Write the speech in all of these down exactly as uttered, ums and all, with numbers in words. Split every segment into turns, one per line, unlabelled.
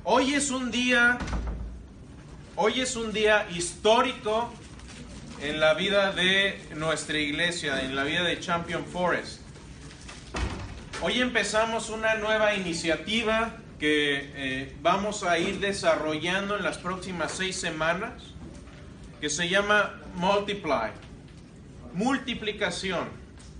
Hoy es un día, hoy es un día histórico en la vida de nuestra iglesia, en la vida de Champion Forest. Hoy empezamos una nueva iniciativa que eh, vamos a ir desarrollando en las próximas seis semanas, que se llama Multiply, multiplicación.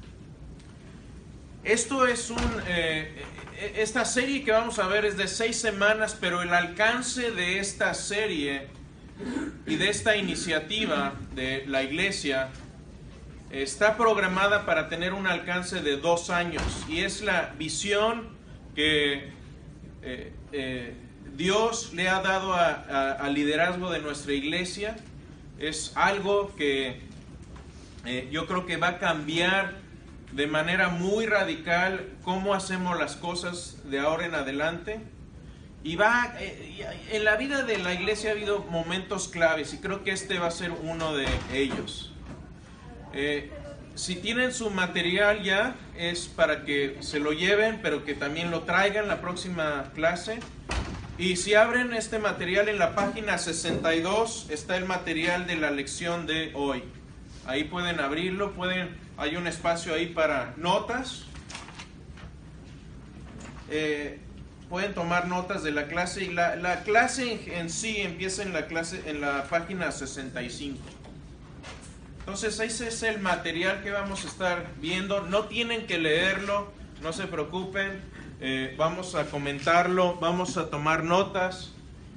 Esto es un, eh, esta serie que vamos a ver es de seis semanas, pero el alcance de esta serie y de esta iniciativa de la iglesia está programada para tener un alcance de dos años, y es la visión que eh, eh, Dios le ha dado a, a, al liderazgo de nuestra iglesia. Es algo que eh, yo creo que va a cambiar de manera muy radical cómo hacemos las cosas de ahora en adelante. Y va, eh, en la vida de la iglesia ha habido momentos claves, y creo que este va a ser uno de ellos. Eh, si tienen su material ya, es para que se lo lleven, pero que también lo traigan la próxima clase. Y si abren este material en la página sesenta y dos, está el material de la lección de hoy. Ahí pueden abrirlo, pueden, hay un espacio ahí para notas. Eh, pueden tomar notas de la clase, y la, la clase en, en sí empieza en la clase en la página sesenta y cinco. Entonces ese es el material que vamos a estar viendo. No tienen que leerlo, no se preocupen, eh, vamos a comentarlo, vamos a tomar notas.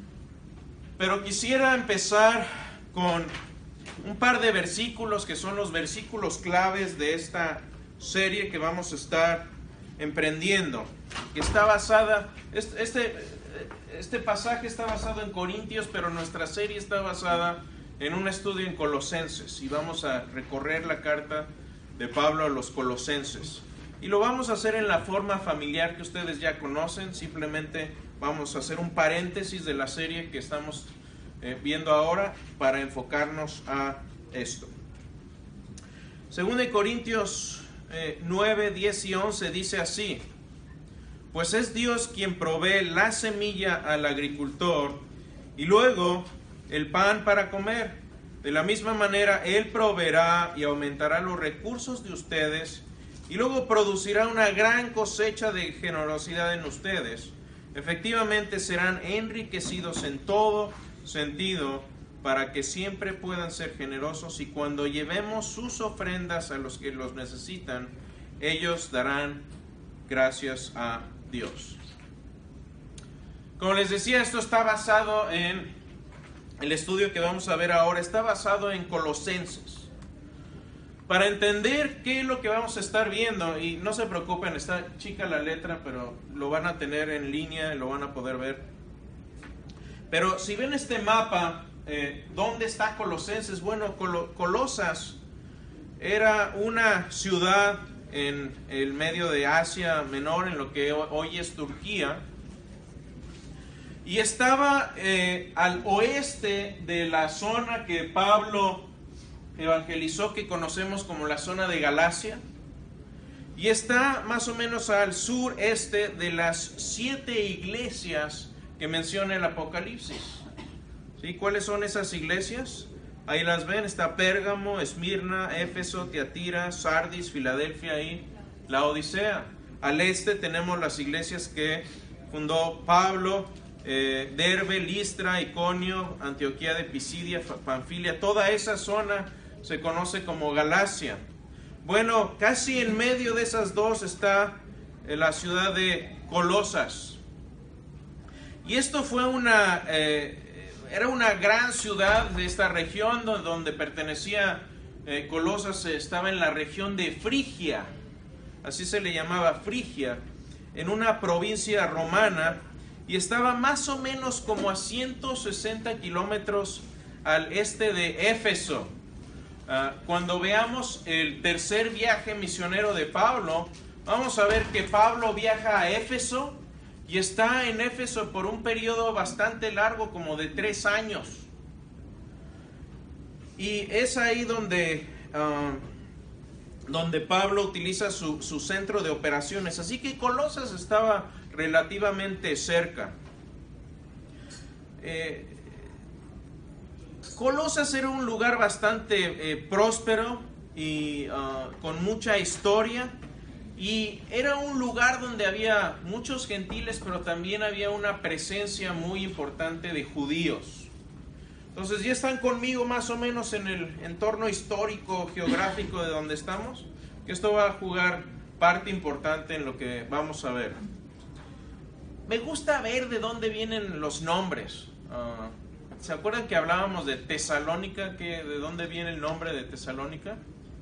Pero quisiera empezar con un par de versículos que son los versículos claves de esta serie que vamos a estar emprendiendo, que está basada, este, este, este pasaje está basado en Corintios, pero nuestra serie está basada en un estudio en Colosenses, y vamos a recorrer la carta de Pablo a los Colosenses. Y lo vamos a hacer en la forma familiar que ustedes ya conocen. Simplemente vamos a hacer un paréntesis de la serie que estamos eh, viendo ahora para enfocarnos a esto. Según de Corintios eh, nueve, diez y once dice así: pues es Dios quien provee la semilla al agricultor y luego el pan para comer. De la misma manera, Él proveerá y aumentará los recursos de ustedes, y luego producirá una gran cosecha de generosidad en ustedes. Efectivamente, serán enriquecidos en todo sentido, para que siempre puedan ser generosos, y cuando llevemos sus ofrendas a los que los necesitan, ellos darán gracias a Dios. Como les decía, esto está basado en el estudio que vamos a ver ahora, está basado en Colosenses. Para entender qué es lo que vamos a estar viendo, y no se preocupen, está chica la letra, pero lo van a tener en línea, lo van a poder ver. Pero si ven este mapa, eh, ¿dónde está Colosenses? Bueno, Col- Colosas era una ciudad en el medio de Asia Menor, en lo que hoy es Turquía. Y estaba eh, al oeste de la zona que Pablo evangelizó, que conocemos como la zona de Galacia. Y está más o menos al sureste de las siete iglesias que menciona el Apocalipsis. ¿Sí? ¿Cuáles son esas iglesias? Ahí las ven, está Pérgamo, Esmirna, Éfeso, Tiatira, Sardis, Filadelfia y Laodicea. Al este tenemos las iglesias que fundó Pablo: Eh, Derbe, Listra, Iconio, Antioquía de Pisidia, Panfilia. Toda esa zona se conoce como Galacia. Bueno, casi en medio de esas dos está eh, la ciudad de Colosas. Y esto fue una, eh, era una gran ciudad de esta región donde, donde pertenecía eh, Colosas. Estaba en la región de Frigia, así se le llamaba, Frigia, en una provincia romana. Y estaba más o menos como a ciento sesenta kilómetros al este de Éfeso. Uh, cuando veamos el tercer viaje misionero de Pablo, vamos a ver que Pablo viaja a Éfeso y está en Éfeso por un periodo bastante largo, como de tres años. Y es ahí donde, uh, donde Pablo utiliza su, su centro de operaciones. Así que Colosas estaba relativamente cerca. Eh, Colosas era un lugar bastante eh, próspero y uh, con mucha historia, y era un lugar donde había muchos gentiles, pero también había una presencia muy importante de judíos. Entonces, ¿ya están conmigo más o menos en el entorno histórico, geográfico de donde estamos? Que esto va a jugar parte importante en lo que vamos a ver. Me gusta ver de dónde vienen los nombres. Uh, ¿Se acuerdan que hablábamos de Tesalónica? Que ¿de dónde viene el nombre de Tesalónica?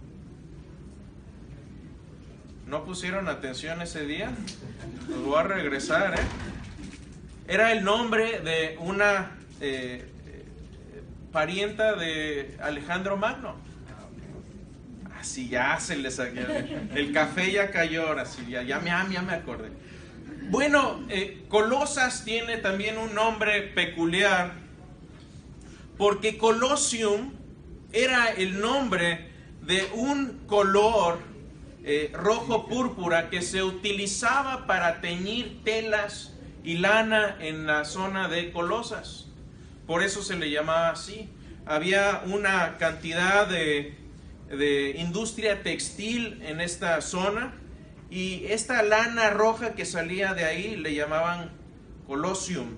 ¿No pusieron atención ese día? Los voy a regresar, ¿eh? Era el nombre de una eh, parienta de Alejandro Magno. Así ya se les salió. El café ya cayó, ahora sí, ya, ya, ya, ya me acordé. Bueno, eh, Colosas tiene también un nombre peculiar, porque Colosium era el nombre de un color eh, rojo púrpura que se utilizaba para teñir telas y lana en la zona de Colosas. Por eso se le llamaba así. Había una cantidad de, de industria textil en esta zona, y esta lana roja que salía de ahí le llamaban Colosium.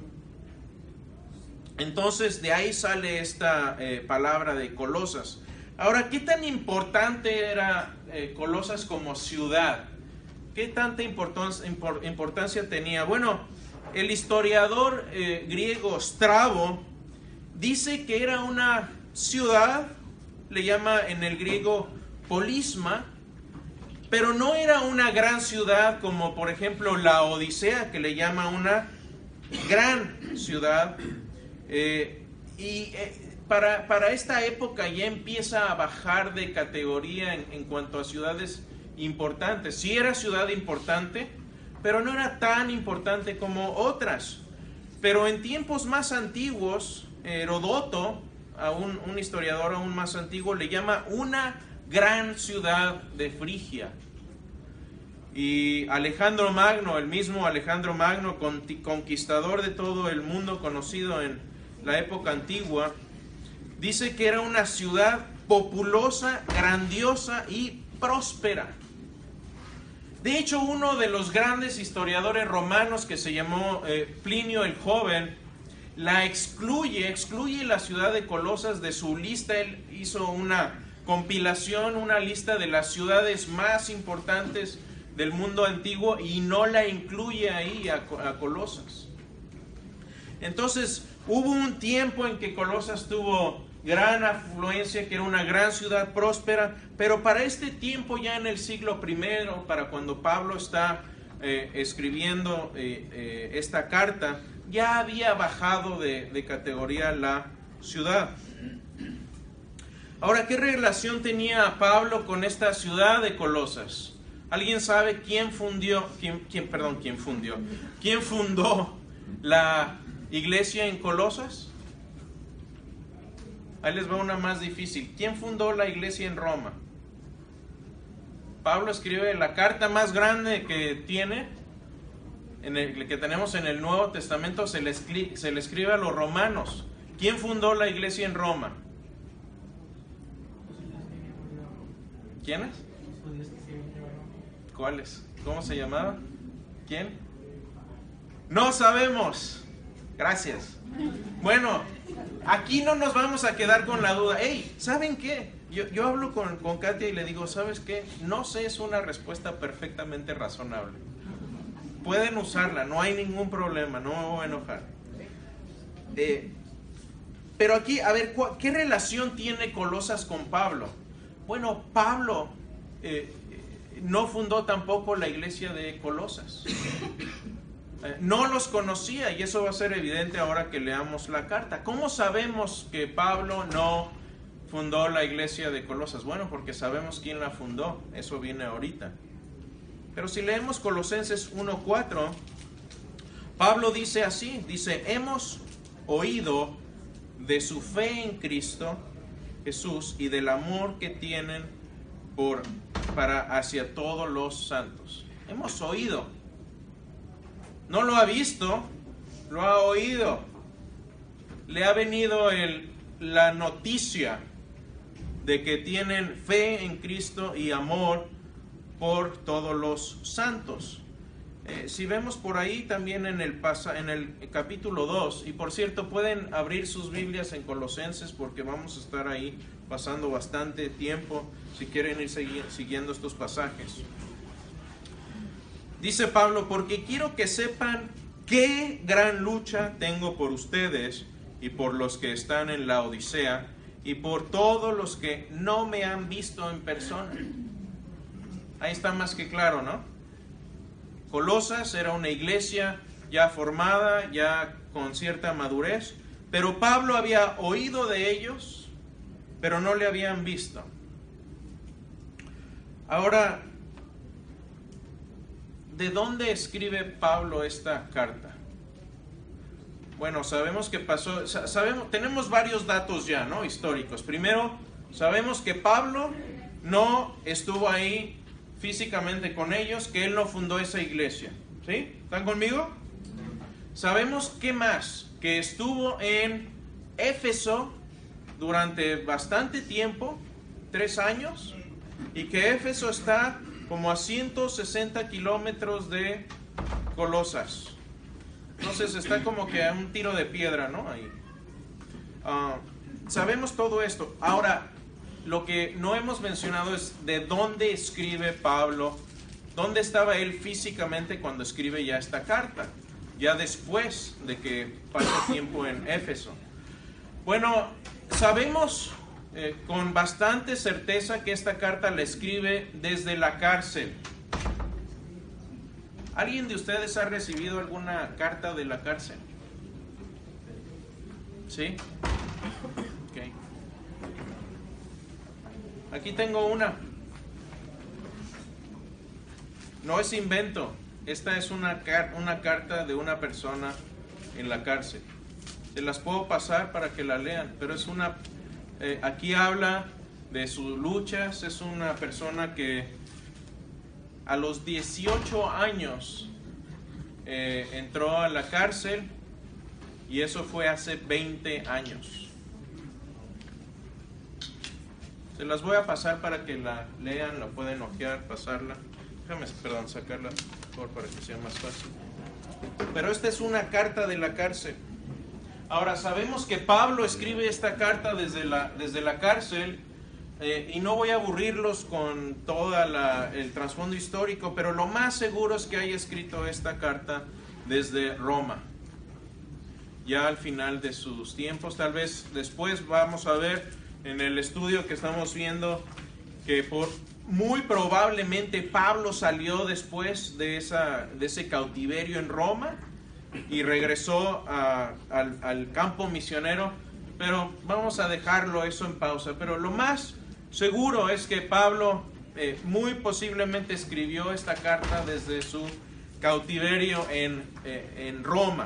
Entonces de ahí sale esta eh, palabra de Colosas. Ahora, ¿qué tan importante era eh, Colosas como ciudad? ¿Qué tanta importancia, import, importancia tenía? Bueno, el historiador eh, griego Strabo dice que era una ciudad, le llama en el griego polisma, pero no era una gran ciudad como por ejemplo la Odisea, que le llama una gran ciudad. Eh, y eh, para, para esta época ya empieza a bajar de categoría en, en cuanto a ciudades importantes. Sí era ciudad importante, pero no era tan importante como otras. Pero en tiempos más antiguos, Heródoto, a un, un historiador aún más antiguo, le llama una gran ciudad de Frigia. Y Alejandro Magno, el mismo Alejandro Magno, conquistador de todo el mundo conocido en la época antigua, dice que era una ciudad populosa, grandiosa y próspera. De hecho, uno de los grandes historiadores romanos, que se llamó eh, Plinio el Joven, la excluye, excluye la ciudad de Colosas de su lista. Él hizo una compilación, una lista de las ciudades más importantes del mundo antiguo, y no la incluye ahí a, a Colosas. Entonces, hubo un tiempo en que Colosas tuvo gran afluencia, que era una gran ciudad próspera, pero para este tiempo, ya en el siglo primero, para cuando Pablo está eh, escribiendo eh, eh, esta carta, ya había bajado de, de categoría la ciudad. Ahora, ¿qué relación tenía Pablo con esta ciudad de Colosas? ¿Alguien sabe quién fundió, quién, quién, perdón, quién fundió, quién fundó la iglesia en Colosas? Ahí les va una más difícil. ¿Quién fundó la iglesia en Roma? Pablo escribe la carta más grande que tiene, en el, que tenemos en el Nuevo Testamento, se le, se le escribe a los romanos. ¿Quién fundó la iglesia en Roma? ¿Quiénes? ¿Cuáles? ¿Cómo se llamaba? ¿Quién? No sabemos. Gracias. Bueno, aquí no nos vamos a quedar con la duda. Hey, ¿saben qué? Yo, yo hablo con, con Katia y le digo, ¿sabes qué? No sé, es una respuesta perfectamente razonable. Pueden usarla, no hay ningún problema, no me voy a enojar. Eh, pero aquí, a ver, ¿qué relación tiene Colosas con Pablo? Bueno, Pablo eh, no fundó tampoco la iglesia de Colosas. Eh, no los conocía, y eso va a ser evidente ahora que leamos la carta. ¿Cómo sabemos que Pablo no fundó la iglesia de Colosas? Bueno, porque sabemos quién la fundó, eso viene ahorita. Pero si leemos Colosenses uno cuatro, Pablo dice así, dice, hemos oído de su fe en Cristo Jesús y del amor que tienen por, para hacia todos los santos. Hemos oído. No lo ha visto, lo ha oído. le ha venido el, la noticia de que tienen fe en Cristo y amor por todos los santos. Eh, si vemos por ahí también en el, pasa, en el capítulo dos, y por cierto pueden abrir sus Biblias en Colosenses porque vamos a estar ahí pasando bastante tiempo si quieren ir segui- siguiendo estos pasajes. Dice Pablo, porque quiero que sepan qué gran lucha tengo por ustedes y por los que están en la Odisea y por todos los que no me han visto en persona. Ahí está más que claro, ¿no? Colosas era una iglesia ya formada, ya con cierta madurez, pero Pablo había oído de ellos, pero no le habían visto. Ahora, ¿de dónde escribe Pablo esta carta? Bueno, sabemos que pasó, sabemos, tenemos varios datos ya, ¿no? Históricos. Primero, sabemos que Pablo no estuvo ahí físicamente con ellos, que él no fundó esa iglesia. ¿Sí? ¿Están conmigo? Sabemos que más, que estuvo en Éfeso durante bastante tiempo, tres años, y que Éfeso está como a ciento sesenta kilómetros de Colosas. Entonces está como que a un tiro de piedra, ¿no? Ahí. Uh, sabemos todo esto. Ahora, lo que no hemos mencionado es de dónde escribe Pablo, dónde estaba él físicamente cuando escribe ya esta carta, ya después de que pasa tiempo en Éfeso. Bueno, sabemos eh, con bastante certeza que esta carta la escribe desde la cárcel. ¿Alguien de ustedes ha recibido alguna carta de la cárcel? ¿Sí? Ok. Aquí tengo una. No es invento. Esta es una, car- una carta de una persona en la cárcel. Se las puedo pasar para que la lean, pero es una... Eh, aquí habla de sus luchas. Es una persona que a los dieciocho años eh, entró a la cárcel, y eso fue hace veinte años. Se las voy a pasar para que la lean, la pueden ojear, pasarla. Déjame, perdón, sacarla mejor para que sea más fácil. Pero esta es una carta de la cárcel. Ahora, sabemos que Pablo escribe esta carta desde la, desde la cárcel, eh, y no voy a aburrirlos con todo el trasfondo histórico, pero lo más seguro es que haya escrito esta carta desde Roma, ya al final de sus tiempos. Tal vez después vamos a ver en el estudio que estamos viendo que por, muy probablemente Pablo salió después de, esa, de ese cautiverio en Roma y regresó a, al, al campo misionero, pero vamos a dejarlo eso en pausa. Pero lo más seguro es que Pablo eh, muy posiblemente escribió esta carta desde su cautiverio en, eh, en Roma.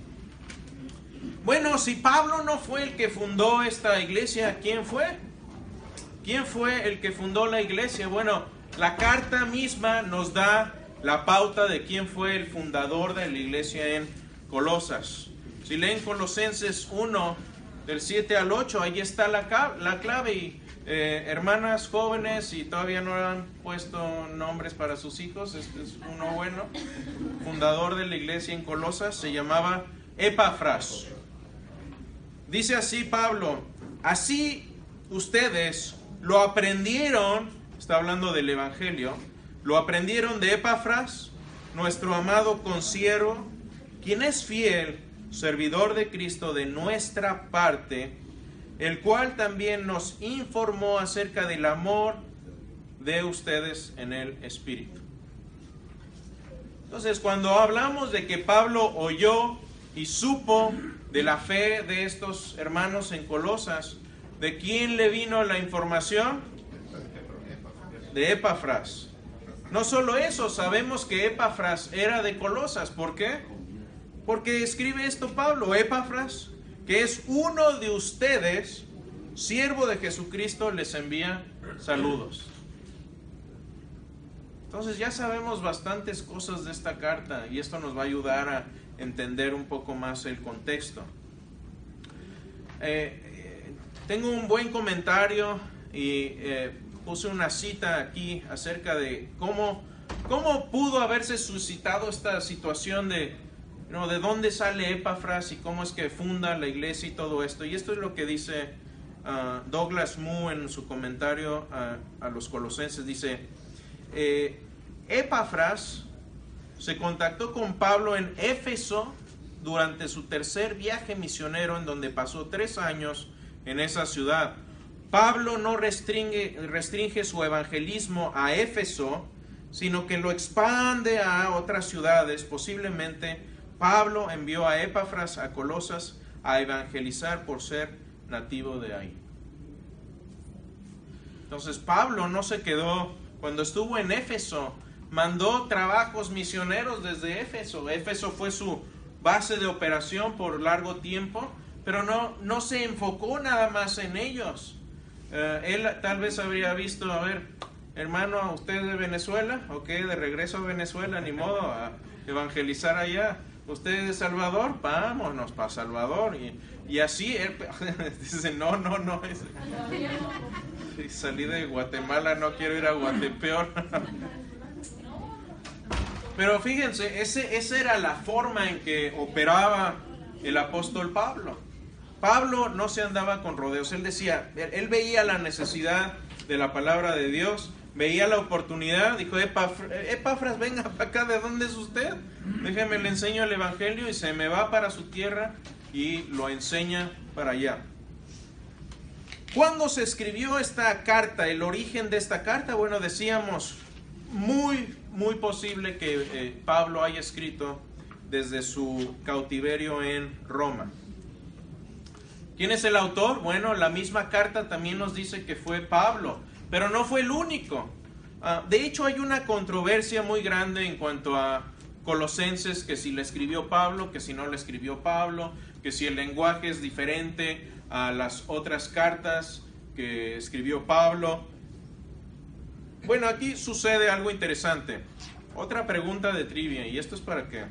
Bueno, si Pablo no fue el que fundó esta iglesia, ¿quién fue? ¿Quién fue el que fundó la iglesia? Bueno, la carta misma nos da la pauta de quién fue el fundador de la iglesia en Colosas. Si leen Colosenses uno, del siete al ocho, ahí está la, la clave. Y eh, hermanas jóvenes, y todavía no han puesto nombres para sus hijos, este es uno bueno. Fundador de la iglesia en Colosas se llamaba Epafras. Dice así Pablo: así ustedes lo aprendieron, está hablando del evangelio, lo aprendieron de Epafras, nuestro amado consiervo, quien es fiel, servidor de Cristo de nuestra parte, el cual también nos informó acerca del amor de ustedes en el Espíritu. Entonces, cuando hablamos de que Pablo oyó y supo de la fe de estos hermanos en Colosas, ¿de quién le vino la información? De Epafras. No solo eso, sabemos que Epafras era de Colosas. ¿Por qué? Porque escribe esto Pablo: Epafras, que es uno de ustedes, siervo de Jesucristo, les envía saludos. Entonces ya sabemos bastantes cosas de esta carta, y esto nos va a ayudar a entender un poco más el contexto. eh, tengo un buen comentario y eh, puse una cita aquí acerca de cómo, cómo pudo haberse suscitado esta situación de, ¿no?, de dónde sale Epafras y cómo es que funda la iglesia y todo esto. Y esto es lo que dice uh, Douglas Moo en su comentario a, a los Colosenses. Dice, eh, Epafras se contactó con Pablo en Éfeso durante su tercer viaje misionero, en donde pasó tres años en esa ciudad. Pablo no restringe, restringe su evangelismo a Éfeso, sino que lo expande a otras ciudades. Posiblemente Pablo envió a Epafras a Colosas a evangelizar por ser nativo de ahí. Entonces Pablo no se quedó, cuando estuvo en Éfeso, mandó trabajos misioneros desde Éfeso. Éfeso fue su base de operación por largo tiempo, pero no, no se enfocó nada más en ellos. Uh, él tal vez habría visto, a ver, hermano, ¿usted es de Venezuela? Ok, de regreso a Venezuela, ni modo, a evangelizar allá. ¿Usted es de Salvador? Vámonos para Salvador. Y, y así, él dice, no, no, no. Es, salí de Guatemala, no quiero ir a Guatepeor. Pero fíjense, ese, esa era la forma en que operaba el apóstol Pablo. Pablo no se andaba con rodeos. Él decía, él, él veía la necesidad de la palabra de Dios, veía la oportunidad, dijo, Epafras, Epafras, venga para acá, ¿de dónde es usted? Déjeme, le enseño el evangelio, y se me va para su tierra y lo enseña para allá. ¿Cuándo se escribió esta carta? El origen de esta carta, bueno, decíamos, muy muy posible que eh, Pablo haya escrito desde su cautiverio en Roma. ¿Quién es el autor? Bueno, la misma carta también nos dice que fue Pablo, pero no fue el único. Uh, de hecho, hay una controversia muy grande en cuanto a Colosenses, que si la escribió Pablo, que si no la escribió Pablo, que si el lenguaje es diferente a las otras cartas que escribió Pablo. Bueno, aquí sucede algo interesante. Otra pregunta de trivia, y esto es para que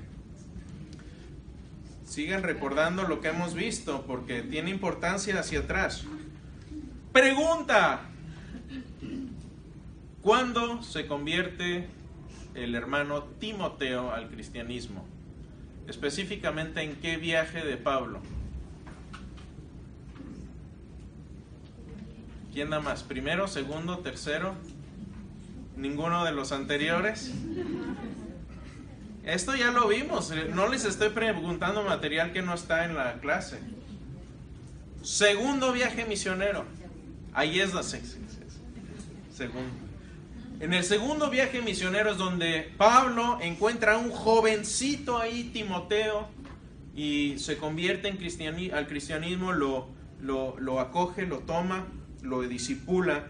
sigan recordando lo que hemos visto, porque tiene importancia hacia atrás. Pregunta: ¿cuándo se convierte el hermano Timoteo al cristianismo? Específicamente, ¿en qué viaje de Pablo? ¿Quién da más? ¿Primero, segundo, tercero? ¿Ninguno de los anteriores? Esto ya lo vimos. No les estoy preguntando material que no está en la clase. Segundo viaje misionero. Ahí es la segundo. En el segundo viaje misionero es donde Pablo encuentra a un jovencito ahí, Timoteo, y se convierte en cristiani- al cristianismo, lo, lo, lo acoge, lo toma, lo discipula.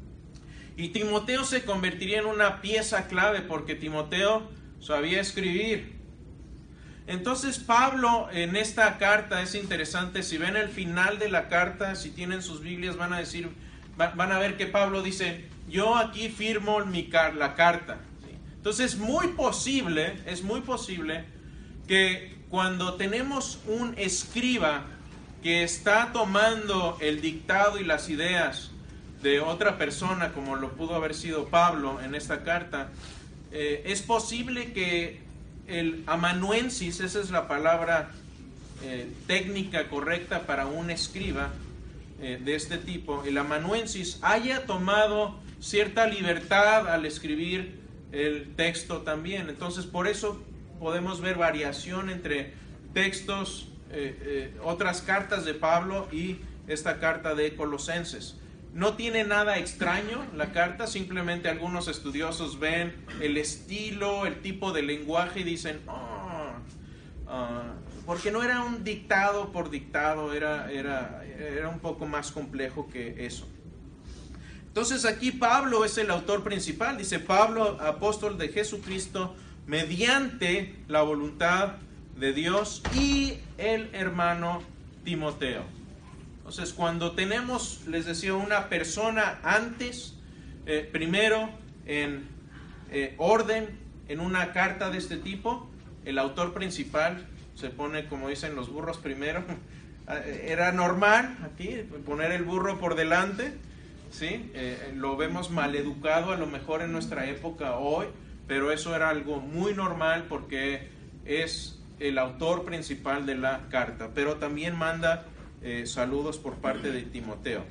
Y Timoteo se convertiría en una pieza clave, porque Timoteo sabía escribir. Entonces Pablo, en esta carta, es interesante, si ven el final de la carta, si tienen sus Biblias, van a decir, van a ver que Pablo dice, yo aquí firmo mi car- la carta. Entonces es muy posible, es muy posible que cuando tenemos un escriba que está tomando el dictado y las ideas de otra persona, como lo pudo haber sido Pablo en esta carta, eh, es posible que el amanuensis, esa es la palabra eh, técnica correcta para un escriba eh, de este tipo, el amanuensis haya tomado cierta libertad al escribir el texto también. Entonces, por eso podemos ver variación entre textos, eh, eh, otras cartas de Pablo y esta carta de Colosenses. No tiene nada extraño la carta, simplemente algunos estudiosos ven el estilo, el tipo de lenguaje y dicen, oh, uh, porque no era un dictado por dictado, era, era, era un poco más complejo que eso. Entonces aquí Pablo es el autor principal, dice Pablo, apóstol de Jesucristo, mediante la voluntad de Dios, y el hermano Timoteo. Entonces, cuando tenemos, les decía, una persona antes, eh, primero en eh, orden, en una carta de este tipo, el autor principal se pone, como dicen los burros primero, era normal aquí poner el burro por delante, ¿sí? Eh, lo vemos maleducado a lo mejor en nuestra época hoy, pero eso era algo muy normal porque es el autor principal de la carta, pero también manda eh, saludos por parte de Timoteo.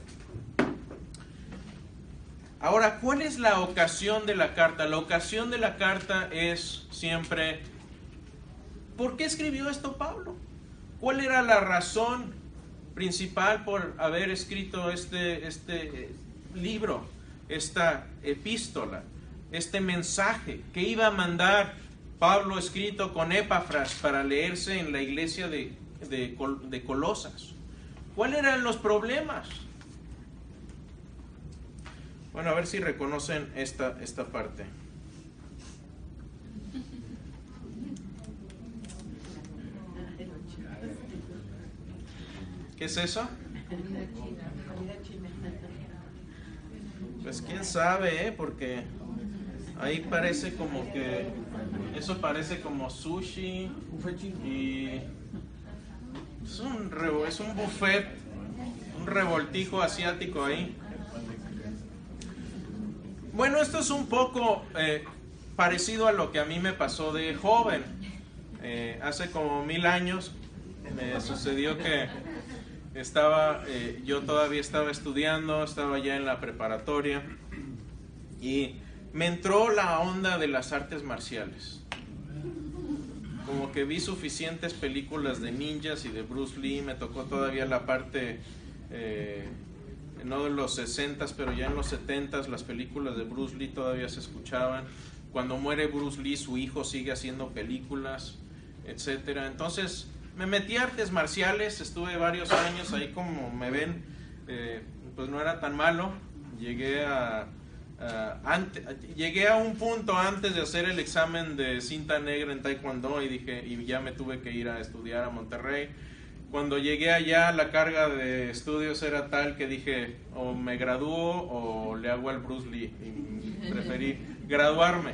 Ahora, ¿cuál es la ocasión de la carta? La ocasión de la carta es siempre, ¿por qué escribió esto Pablo? ¿Cuál era la razón principal por haber escrito este, este libro, esta epístola, este mensaje que iba a mandar Pablo escrito con Epafras para leerse en la iglesia de, de, de Colosas? ¿Cuáles eran los problemas? Bueno, a ver si reconocen esta, esta parte. ¿Qué es eso? Pues quién sabe, ¿eh? Porque ahí parece como que... Eso parece como sushi y... Es un, es un buffet, un revoltijo asiático ahí. Bueno, esto es un poco eh, parecido a lo que a mí me pasó de joven. Eh, hace como mil años me sucedió que estaba, eh, yo todavía estaba estudiando, estaba ya en la preparatoria y me entró la onda de las artes marciales. Como que vi suficientes películas de ninjas y de Bruce Lee, me tocó todavía la parte... Eh, no de los sesentas, pero ya en los setentas las películas de Bruce Lee todavía se escuchaban. Cuando muere Bruce Lee, su hijo sigue haciendo películas, etcétera. Entonces me metí a artes marciales, estuve varios años ahí, como me ven, eh, pues no era tan malo. Llegué a, a ante, llegué a un punto antes de hacer el examen de cinta negra en Taekwondo y dije, y ya me tuve que ir a estudiar a Monterrey. Cuando llegué allá, la carga de estudios era tal que dije, o me gradúo o le hago al Bruce Lee. Y preferí graduarme.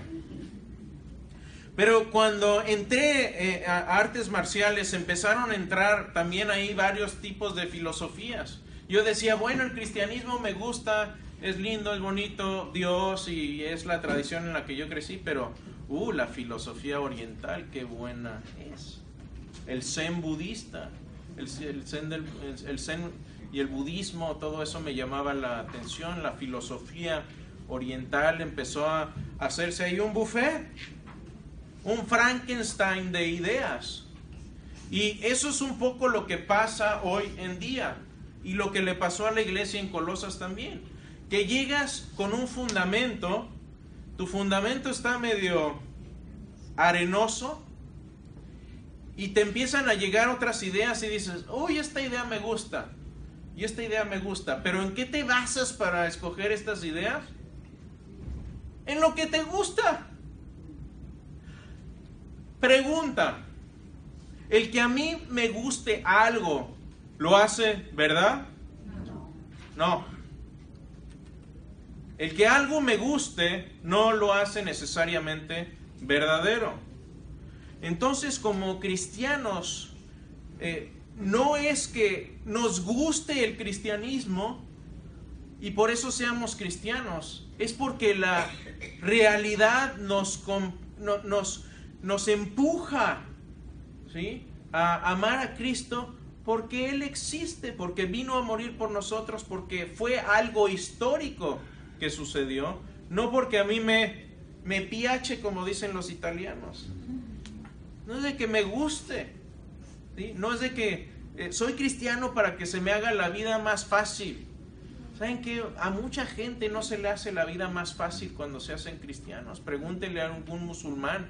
Pero cuando entré eh, a artes marciales, empezaron a entrar también ahí varios tipos de filosofías. Yo decía, bueno, el cristianismo me gusta, es lindo, es bonito, Dios, y es la tradición en la que yo crecí, pero, uh, la filosofía oriental, qué buena es. El zen budista. El, el, zen del, el, el zen y el budismo, todo eso me llamaba la atención. La filosofía oriental empezó a hacerse ahí un buffet, un Frankenstein de ideas. Y eso es un poco lo que pasa hoy en día y lo que le pasó a la iglesia en Colosas también, que llegas con un fundamento, tu fundamento está medio arenoso, y te empiezan a llegar otras ideas y dices, uy, esta idea me gusta, y esta idea me gusta, pero ¿en qué te basas para escoger estas ideas? En lo que te gusta. Pregunta, ¿el que a mí me guste algo, lo hace verdad? No. El que algo me guste, no lo hace necesariamente verdadero. Entonces, como cristianos, eh, no es que nos guste el cristianismo y por eso seamos cristianos, es porque la realidad nos, no, nos, nos empuja, ¿sí?, a amar a Cristo porque Él existe, porque vino a morir por nosotros, porque fue algo histórico que sucedió, no porque a mí me, me piace, como dicen los italianos. No es de que me guste, ¿sí? No es de que eh, soy cristiano para que se me haga la vida más fácil. ¿Saben qué? A mucha gente no se le hace la vida más fácil cuando se hacen cristianos. Pregúntenle a algún musulmán.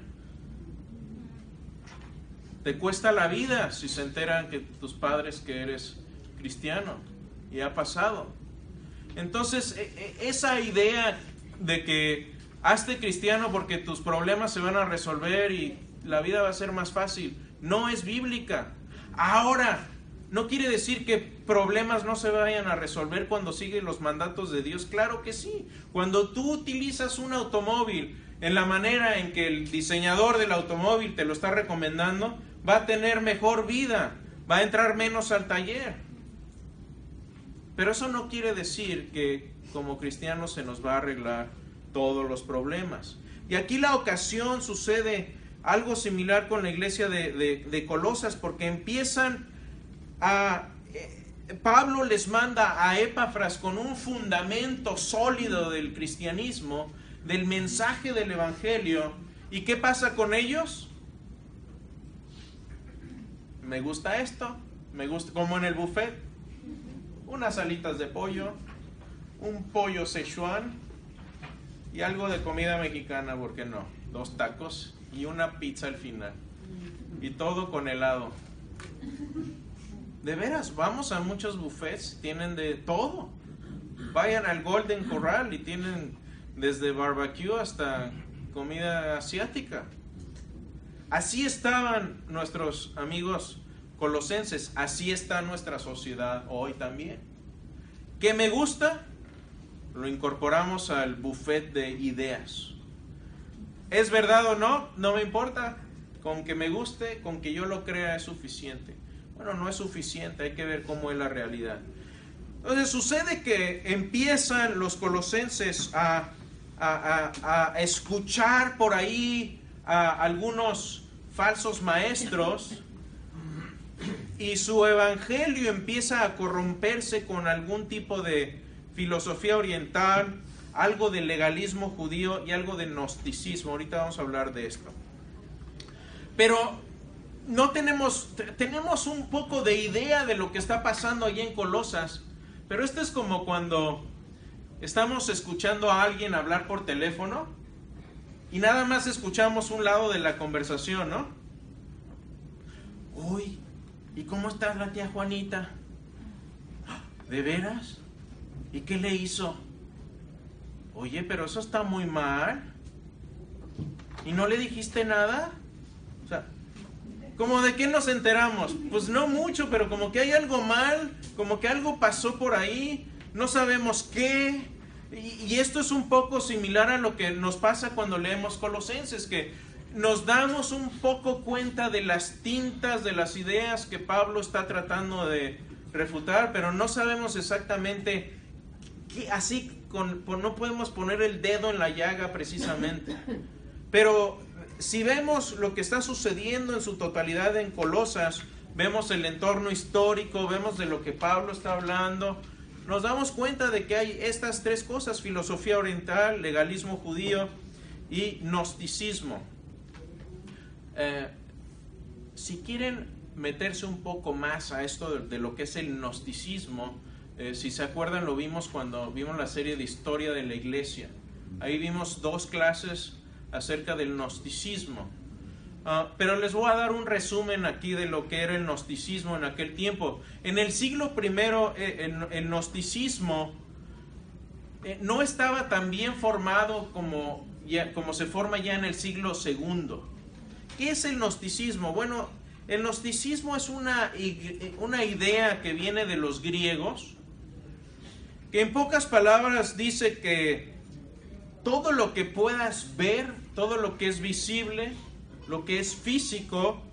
Te cuesta la vida si se enteran que tus padres que eres cristiano. Y ha pasado. Entonces, esa idea de que hazte cristiano porque tus problemas se van a resolver y la vida va a ser más fácil, no es bíblica. Ahora, no quiere decir que problemas no se vayan a resolver cuando sigues los mandatos de Dios. Claro que sí. Cuando tú utilizas un automóvil en la manera en que el diseñador del automóvil te lo está recomendando, va a tener mejor vida, va a entrar menos al taller. Pero eso no quiere decir que como cristianos se nos va a arreglar todos los problemas. Y aquí la ocasión sucede algo similar con la iglesia de, de, de Colosas, porque empiezan a... Eh, Pablo les manda a Epafras con un fundamento sólido del cristianismo, del mensaje del evangelio. ¿Y qué pasa con ellos? Me gusta esto, me gusta, como en el buffet, unas alitas de pollo, un pollo Szechuan y algo de comida mexicana, ¿por qué no? Dos tacos y una pizza al final. Y todo con helado. De veras, vamos a muchos buffets, tienen de todo. Vayan al Golden Corral y tienen desde barbecue hasta comida asiática. Así estaban nuestros amigos colosenses, así está nuestra sociedad hoy también. ¿Qué me gusta? Lo incorporamos al buffet de ideas. ¿Es verdad o no? No me importa. Con que me guste, con que yo lo crea es suficiente. Bueno, no es suficiente, hay que ver cómo es la realidad. Entonces sucede que empiezan los colosenses a, a, a, a escuchar por ahí a algunos falsos maestros y su evangelio empieza a corromperse con algún tipo de filosofía oriental, algo de legalismo judío y algo de gnosticismo. Ahorita vamos a hablar de esto. Pero no tenemos, tenemos un poco de idea de lo que está pasando allí en Colosas, pero esto es como cuando estamos escuchando a alguien hablar por teléfono y nada más escuchamos un lado de la conversación, ¿no? Uy, ¿y cómo está la tía Juanita? ¿De veras? ¿Y qué le hizo? Oye, pero eso está muy mal. ¿Y no le dijiste nada? O sea, ¿cómo de qué nos enteramos? Pues no mucho, pero como que hay algo mal, como que algo pasó por ahí, no sabemos qué. Y, y esto es un poco similar a lo que nos pasa cuando leemos Colosenses, que nos damos un poco cuenta de las tintas, de las ideas que Pablo está tratando de refutar, pero no sabemos exactamente qué, así con, pues no podemos poner el dedo en la llaga precisamente. Pero si vemos lo que está sucediendo en su totalidad en Colosas, vemos el entorno histórico, vemos de lo que Pablo está hablando, nos damos cuenta de que hay estas tres cosas: filosofía oriental, legalismo judío y gnosticismo. Eh, si quieren meterse un poco más a esto de, de lo que es el gnosticismo, eh, si se acuerdan, lo vimos cuando vimos la serie de historia de la iglesia. Ahí vimos dos clases acerca del gnosticismo. Uh, pero les voy a dar un resumen aquí de lo que era el gnosticismo en aquel tiempo. En el siglo primero, eh, el, el gnosticismo eh, no estaba tan bien formado como, ya, como se forma ya en el siglo segundo. ¿Qué es el gnosticismo? Bueno, el gnosticismo es una, una idea que viene de los griegos, que en pocas palabras dice que todo lo que puedas ver, todo lo que es visible, lo que es físico,